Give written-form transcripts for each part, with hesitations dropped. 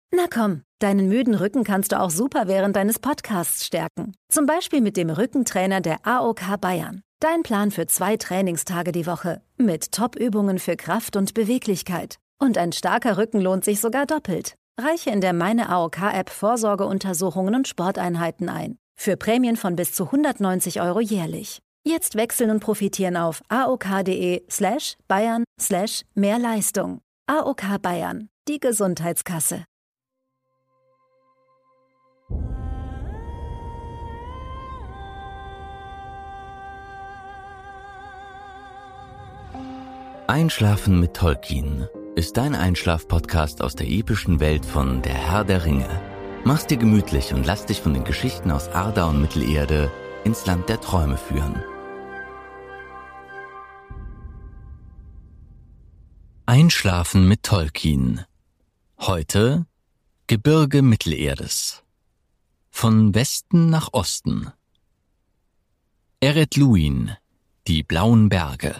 Na komm, deinen müden Rücken kannst du auch super während deines Podcasts stärken. Zum Beispiel mit dem Rückentrainer der AOK Bayern. Dein Plan für 2 Trainingstage die Woche. Mit Top-Übungen für Kraft und Beweglichkeit. Und ein starker Rücken lohnt sich sogar doppelt. Reiche in der Meine AOK-App Vorsorgeuntersuchungen und Sporteinheiten ein. Für Prämien von bis zu 190 € jährlich. Jetzt wechseln und profitieren auf aok.de/bayern/Mehrleistung. AOK Bayern, die Gesundheitskasse. Einschlafen mit Tolkien ist dein Einschlaf-Podcast aus der epischen Welt von Der Herr der Ringe. Mach's dir gemütlich und lass dich von den Geschichten aus Arda und Mittelerde ins Land der Träume führen. Einschlafen mit Tolkien. Heute Gebirge Mittelerdes. Von Westen nach Osten. Ered Luin, die blauen Berge.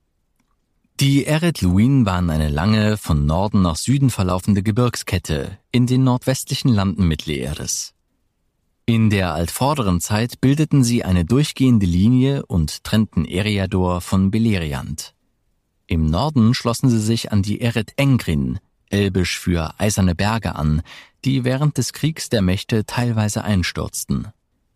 Die Ered Luin waren eine lange, von Norden nach Süden verlaufende Gebirgskette in den nordwestlichen Landen Mittelerdes. In der altvorderen Zeit bildeten sie eine durchgehende Linie und trennten Eriador von Beleriand. Im Norden schlossen sie sich an die Ered Engrin, elbisch für eiserne Berge, an, die während des Kriegs der Mächte teilweise einstürzten.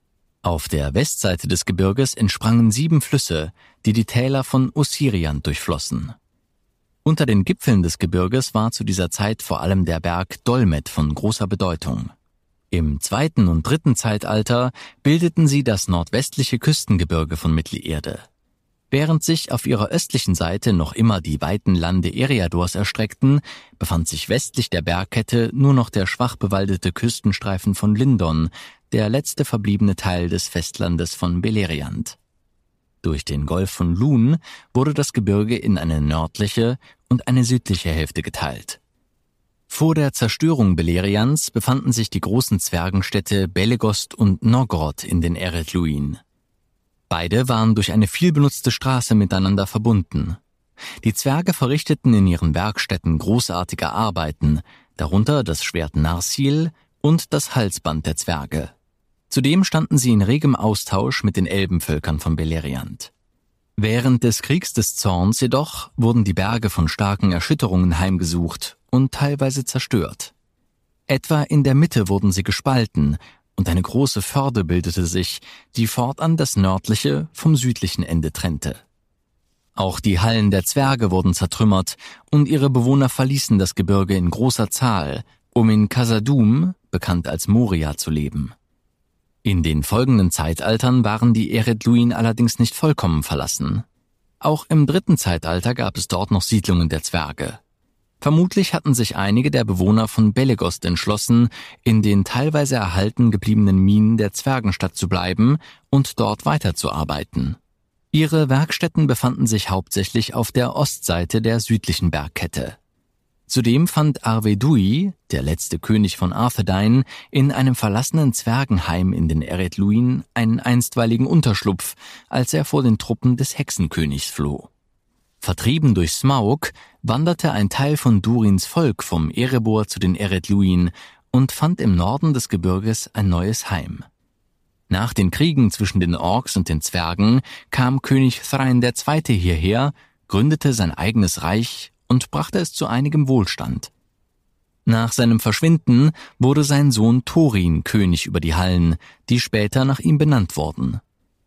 Auf der Westseite des Gebirges entsprangen 7 Flüsse, die die Täler von Osiriand durchflossen. Unter den Gipfeln des Gebirges war zu dieser Zeit vor allem der Berg Dolmet von großer Bedeutung. Im 2. und 3. Zeitalter bildeten sie das nordwestliche Küstengebirge von Mittelerde. Während sich auf ihrer östlichen Seite noch immer die weiten Lande Eriadors erstreckten, befand sich westlich der Bergkette nur noch der schwach bewaldete Küstenstreifen von Lindon, der letzte verbliebene Teil des Festlandes von Beleriand. Durch den Golf von Lun wurde das Gebirge in eine nördliche und eine südliche Hälfte geteilt. Vor der Zerstörung Beleriands befanden sich die großen Zwergenstädte Belegost und Norgrod in den Ered Luin. Beide waren durch eine vielbenutzte Straße miteinander verbunden. Die Zwerge verrichteten in ihren Werkstätten großartige Arbeiten, darunter das Schwert Narsil und das Halsband der Zwerge. Zudem standen sie in regem Austausch mit den Elbenvölkern von Beleriand. Während des Kriegs des Zorns jedoch wurden die Berge von starken Erschütterungen heimgesucht und teilweise zerstört. Etwa in der Mitte wurden sie gespalten und eine große Förde bildete sich, die fortan das nördliche vom südlichen Ende trennte. Auch die Hallen der Zwerge wurden zertrümmert und ihre Bewohner verließen das Gebirge in großer Zahl, um in Khazad-dûm, bekannt als Moria, zu leben. In den folgenden Zeitaltern waren die Ered Luin allerdings nicht vollkommen verlassen. Auch im 3. Zeitalter gab es dort noch Siedlungen der Zwerge. Vermutlich hatten sich einige der Bewohner von Belegost entschlossen, in den teilweise erhalten gebliebenen Minen der Zwergenstadt zu bleiben und dort weiterzuarbeiten. Ihre Werkstätten befanden sich hauptsächlich auf der Ostseite der südlichen Bergkette. Zudem fand Arvedui, der letzte König von Arthedain, in einem verlassenen Zwergenheim in den Ered Luin einen einstweiligen Unterschlupf, als er vor den Truppen des Hexenkönigs floh. Vertrieben durch Smaug wanderte ein Teil von Durins Volk vom Erebor zu den Ered Luin und fand im Norden des Gebirges ein neues Heim. Nach den Kriegen zwischen den Orks und den Zwergen kam König Thrain II. Hierher, gründete sein eigenes Reich und brachte es zu einigem Wohlstand. Nach seinem Verschwinden wurde sein Sohn Thorin König über die Hallen, die später nach ihm benannt wurden.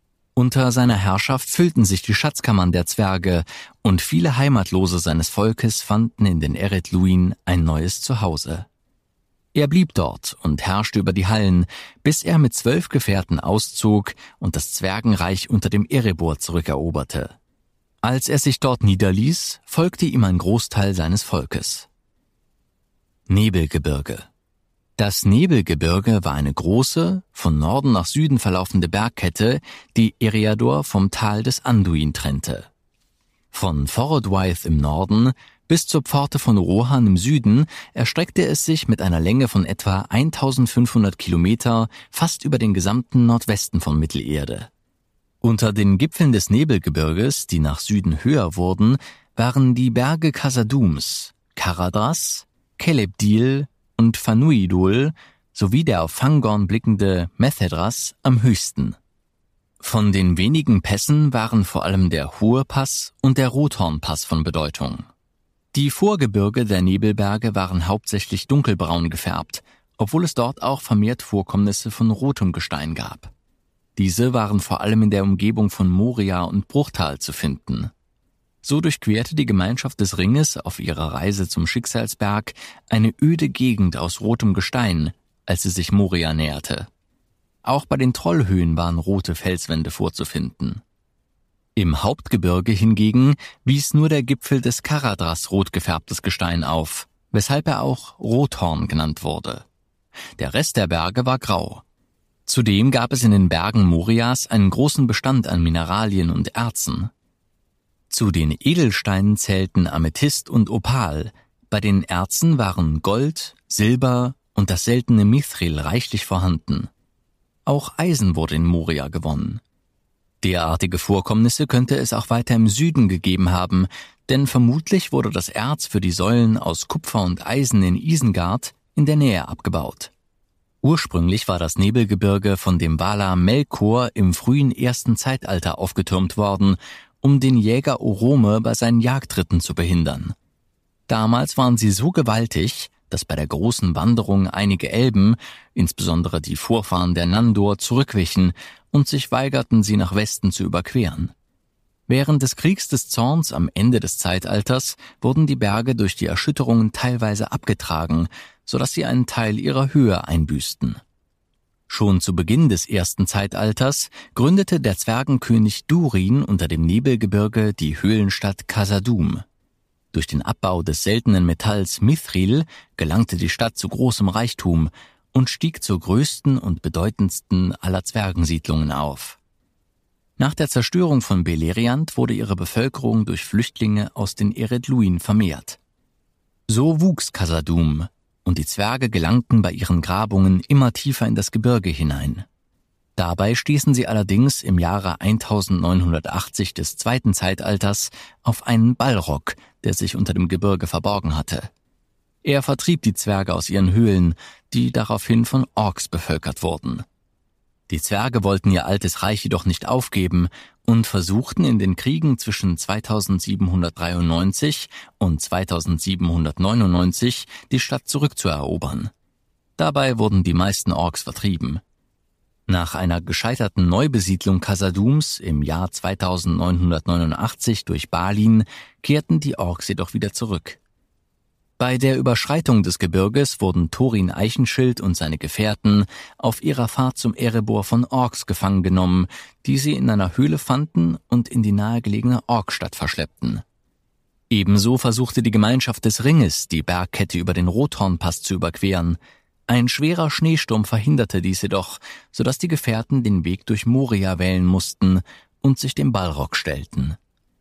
Unter seiner Herrschaft füllten sich die Schatzkammern der Zwerge und viele Heimatlose seines Volkes fanden in den Ered Luin ein neues Zuhause. Er blieb dort und herrschte über die Hallen, bis er mit 12 Gefährten auszog und das Zwergenreich unter dem Erebor zurückeroberte. Als er sich dort niederließ, folgte ihm ein Großteil seines Volkes. Nebelgebirge. Das Nebelgebirge war eine große, von Norden nach Süden verlaufende Bergkette, die Eriador vom Tal des Anduin trennte. Von Forodwaith im Norden bis zur Pforte von Rohan im Süden erstreckte es sich mit einer Länge von etwa 1500 Kilometer fast über den gesamten Nordwesten von Mittelerde. Unter den Gipfeln des Nebelgebirges, die nach Süden höher wurden, waren die Berge Khazad-dûms, Caradhras, Celebdil und Fanuidul sowie der auf Fangorn blickende Methedras am höchsten. Von den wenigen Pässen waren vor allem der Hohe Pass und der Rothornpass von Bedeutung. Die Vorgebirge der Nebelberge waren hauptsächlich dunkelbraun gefärbt, obwohl es dort auch vermehrt Vorkommnisse von rotem Gestein gab. Diese waren vor allem in der Umgebung von Moria und Bruchtal zu finden. So durchquerte die Gemeinschaft des Ringes auf ihrer Reise zum Schicksalsberg eine öde Gegend aus rotem Gestein, als sie sich Moria näherte. Auch bei den Trollhöhen waren rote Felswände vorzufinden. Im Hauptgebirge hingegen wies nur der Gipfel des Karadras rot gefärbtes Gestein auf, weshalb er auch Rothorn genannt wurde. Der Rest der Berge war grau. Zudem gab es in den Bergen Morias einen großen Bestand an Mineralien und Erzen. Zu den Edelsteinen zählten Amethyst und Opal, bei den Erzen waren Gold, Silber und das seltene Mithril reichlich vorhanden. Auch Eisen wurde in Moria gewonnen. Derartige Vorkommnisse könnte es auch weiter im Süden gegeben haben, denn vermutlich wurde das Erz für die Säulen aus Kupfer und Eisen in Isengard in der Nähe abgebaut. Ursprünglich war das Nebelgebirge von dem Valar Melkor im frühen ersten Zeitalter aufgetürmt worden, um den Jäger Orome bei seinen Jagdritten zu behindern. Damals waren sie so gewaltig, dass bei der großen Wanderung einige Elben, insbesondere die Vorfahren der Nandor, zurückwichen und sich weigerten, sie nach Westen zu überqueren. Während des Kriegs des Zorns am Ende des Zeitalters wurden die Berge durch die Erschütterungen teilweise abgetragen, sodass sie einen Teil ihrer Höhe einbüßten. Schon zu Beginn des ersten Zeitalters gründete der Zwergenkönig Durin unter dem Nebelgebirge die Höhlenstadt Khazad-dûm. Durch den Abbau des seltenen Metalls Mithril gelangte die Stadt zu großem Reichtum und stieg zur größten und bedeutendsten aller Zwergensiedlungen auf. Nach der Zerstörung von Beleriand wurde ihre Bevölkerung durch Flüchtlinge aus den Eredluin vermehrt. So wuchs Khazad-dûm, und die Zwerge gelangten bei ihren Grabungen immer tiefer in das Gebirge hinein. Dabei stießen sie allerdings im Jahre 1980 des zweiten Zeitalters auf einen Balrog, der sich unter dem Gebirge verborgen hatte. Er vertrieb die Zwerge aus ihren Höhlen, die daraufhin von Orks bevölkert wurden. Die Zwerge wollten ihr altes Reich jedoch nicht aufgeben und versuchten in den Kriegen zwischen 2793 und 2799 die Stadt zurückzuerobern. Dabei wurden die meisten Orks vertrieben. Nach einer gescheiterten Neubesiedlung Khazad-dûms im Jahr 2989 durch Balin kehrten die Orks jedoch wieder zurück. Bei der Überschreitung des Gebirges wurden Thorin Eichenschild und seine Gefährten auf ihrer Fahrt zum Erebor von Orks gefangen genommen, die sie in einer Höhle fanden und in die nahegelegene Orkstadt verschleppten. Ebenso versuchte die Gemeinschaft des Ringes, die Bergkette über den Rothornpass zu überqueren. Ein schwerer Schneesturm verhinderte dies jedoch, sodass die Gefährten den Weg durch Moria wählen mussten und sich dem Balrog stellten.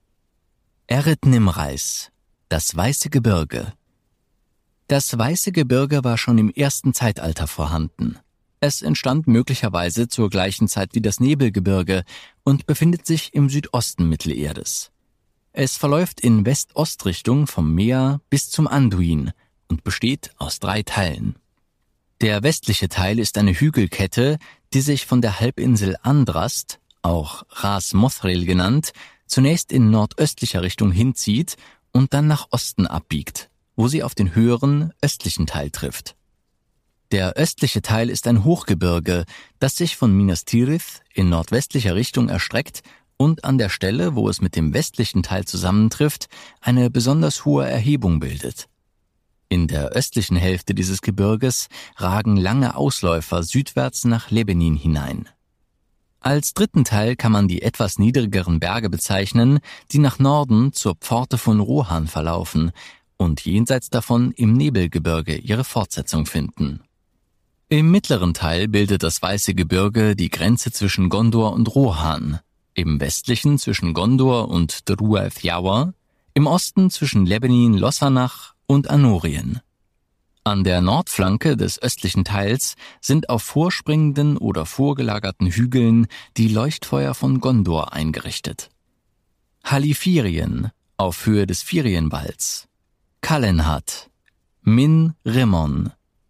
Eret Nimrais, das Weiße Gebirge. Das Weiße Gebirge war schon im ersten Zeitalter vorhanden. Es entstand möglicherweise zur gleichen Zeit wie das Nebelgebirge und befindet sich im Südosten Mittelerdes. Es verläuft in West-Ost-Richtung vom Meer bis zum Anduin und besteht aus 3 Teilen. Der westliche Teil ist eine Hügelkette, die sich von der Halbinsel Andrast, auch Ras Mothril genannt, zunächst in nordöstlicher Richtung hinzieht und dann nach Osten abbiegt, wo sie auf den höheren, östlichen Teil trifft. Der östliche Teil ist ein Hochgebirge, das sich von Minas Tirith in nordwestlicher Richtung erstreckt und an der Stelle, wo es mit dem westlichen Teil zusammentrifft, eine besonders hohe Erhebung bildet. In der östlichen Hälfte dieses Gebirges ragen lange Ausläufer südwärts nach Lebenin hinein. Als dritten Teil kann man die etwas niedrigeren Berge bezeichnen, die nach Norden zur Pforte von Rohan verlaufen und jenseits davon im Nebelgebirge ihre Fortsetzung finden. Im mittleren Teil bildet das Weiße Gebirge die Grenze zwischen Gondor und Rohan, im westlichen zwischen Gondor und Druath Yawa, im Osten zwischen Lebenin, Lossarnach und Anorien. An der Nordflanke des östlichen Teils sind auf vorspringenden oder vorgelagerten Hügeln die Leuchtfeuer von Gondor eingerichtet. Halifirien auf Höhe des Firienwalds, Kalenhat, Min Rimmon,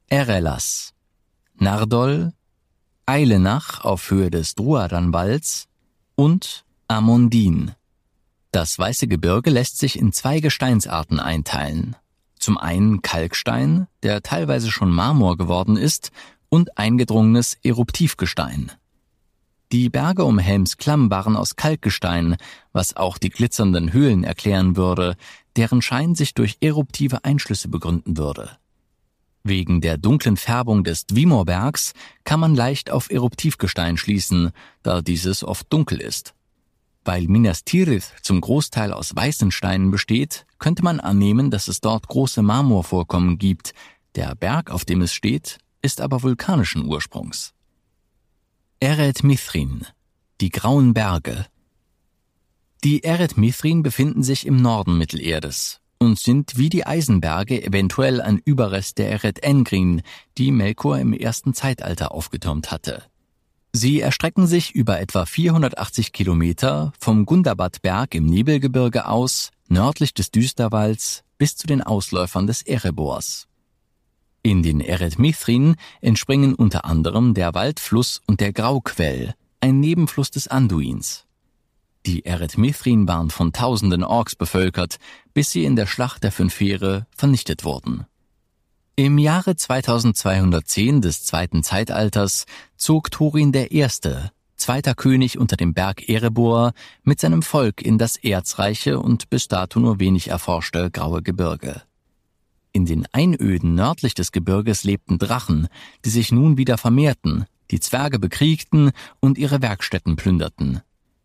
Erelas, Nardol, Eilenach auf Höhe des Druadanwalds und Amondin. Das Weiße Gebirge lässt sich in 2 Gesteinsarten einteilen. Zum einen Kalkstein, der teilweise schon Marmor geworden ist, und eingedrungenes Eruptivgestein. Die Berge um Helmsklamm waren aus Kalkgestein, was auch die glitzernden Höhlen erklären würde, deren Schein sich durch eruptive Einschlüsse begründen würde. Wegen der dunklen Färbung des Dvimorbergs kann man leicht auf Eruptivgestein schließen, da dieses oft dunkel ist. Weil Minas Tirith zum Großteil aus weißen Steinen besteht, könnte man annehmen, dass es dort große Marmorvorkommen gibt. Der Berg, auf dem es steht, ist aber vulkanischen Ursprungs. Eret Mithrin, die Grauen Berge. Die Eret Mithrin befinden sich im Norden Mittelerdes und sind wie die Eisenberge eventuell ein Überrest der Eret Engrin, die Melkor im ersten Zeitalter aufgetürmt hatte. Sie erstrecken sich über etwa 480 Kilometer vom Gundabad-Berg im Nebelgebirge aus, nördlich des Düsterwalds, bis zu den Ausläufern des Erebors. In den Eret Mithrin entspringen unter anderem der Waldfluss und der Grauquell, ein Nebenfluss des Anduins. Die Eret Mithrin waren von tausenden Orks bevölkert, bis sie in der Schlacht der 5 Heere vernichtet wurden. Im Jahre 2210 des zweiten Zeitalters zog Thorin I., zweiter König unter dem Berg Erebor, mit seinem Volk in das erzreiche und bis dato nur wenig erforschte Graue Gebirge. In den Einöden nördlich des Gebirges lebten Drachen, die sich nun wieder vermehrten, die Zwerge bekriegten und ihre Werkstätten plünderten.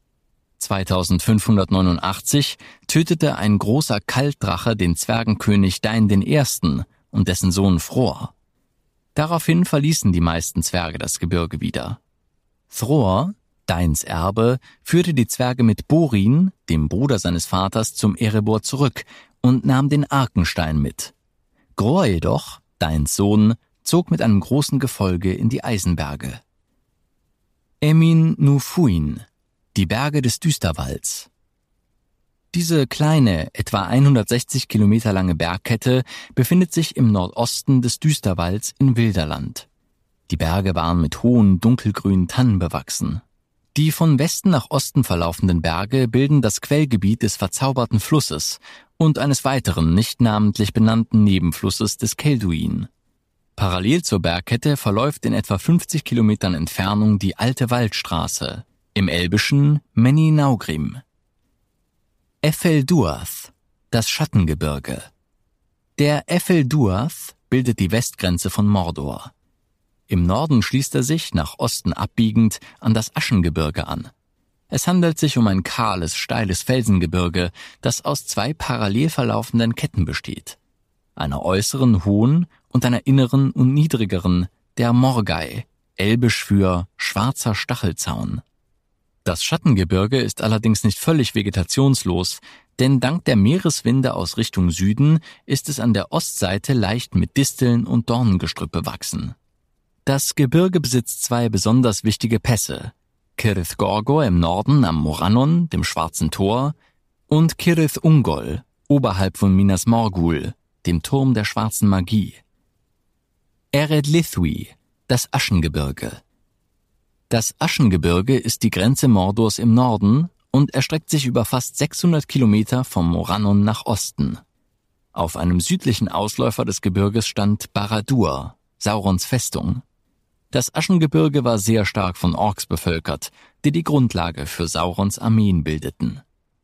2589 tötete ein großer Kaltdrache den Zwergenkönig Dain I. und dessen Sohn Thror. Daraufhin verließen die meisten Zwerge das Gebirge wieder. Thror, Dains Erbe, führte die Zwerge mit Borin, dem Bruder seines Vaters, zum Erebor zurück und nahm den Arkenstein mit. Gror jedoch, Dains Sohn, zog mit einem großen Gefolge in die Eisenberge. Emin Nufuin, die Berge des Düsterwalds. Diese kleine, etwa 160 Kilometer lange Bergkette befindet sich im Nordosten des Düsterwalds in Wilderland. Die Berge waren mit hohen, dunkelgrünen Tannen bewachsen. Die von Westen nach Osten verlaufenden Berge bilden das Quellgebiet des verzauberten Flusses und eines weiteren, nicht namentlich benannten Nebenflusses des Kelduin. Parallel zur Bergkette verläuft in etwa 50 Kilometern Entfernung die Alte Waldstraße, im Elbischen Menni-Naugrim. Ephel-Duath, das Schattengebirge. Der Ephel-Duath bildet die Westgrenze von Mordor. Im Norden schließt er sich, nach Osten abbiegend, an das Aschengebirge an. Es handelt sich um ein kahles, steiles Felsengebirge, das aus 2 parallel verlaufenden Ketten besteht. Einer äußeren, hohen und einer inneren und niedrigeren, der Morgai, elbisch für schwarzer Stachelzaun. Das Schattengebirge ist allerdings nicht völlig vegetationslos, denn dank der Meereswinde aus Richtung Süden ist es an der Ostseite leicht mit Disteln und Dornengestrüpp bewachsen. Das Gebirge besitzt 2 besonders wichtige Pässe, Cirith Gorgor im Norden am Morannon, dem Schwarzen Tor, und Cirith Ungol, oberhalb von Minas Morgul, dem Turm der schwarzen Magie. Ered Lithwi, das Aschengebirge. Das Aschengebirge ist die Grenze Mordors im Norden und erstreckt sich über fast 600 Kilometer vom Morannon nach Osten. Auf einem südlichen Ausläufer des Gebirges stand Barad-dûr, Saurons Festung. Das Aschengebirge war sehr stark von Orks bevölkert, die die Grundlage für Saurons Armeen bildeten.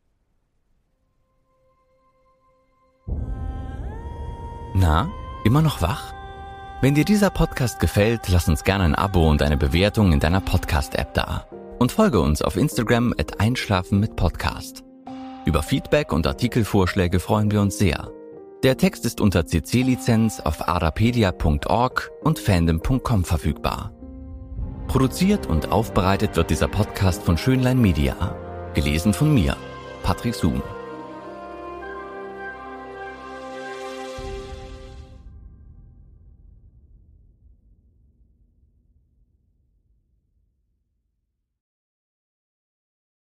Na, immer noch wach? Wenn dir dieser Podcast gefällt, lass uns gerne ein Abo und eine Bewertung in deiner Podcast-App da. Und folge uns auf Instagram @einschlafen-mit-Podcast. Über Feedback und Artikelvorschläge freuen wir uns sehr. Der Text ist unter CC-Lizenz auf arapedia.org und fandom.com verfügbar. Produziert und aufbereitet wird dieser Podcast von Schönlein Media. Gelesen von mir, Patrick Zoom.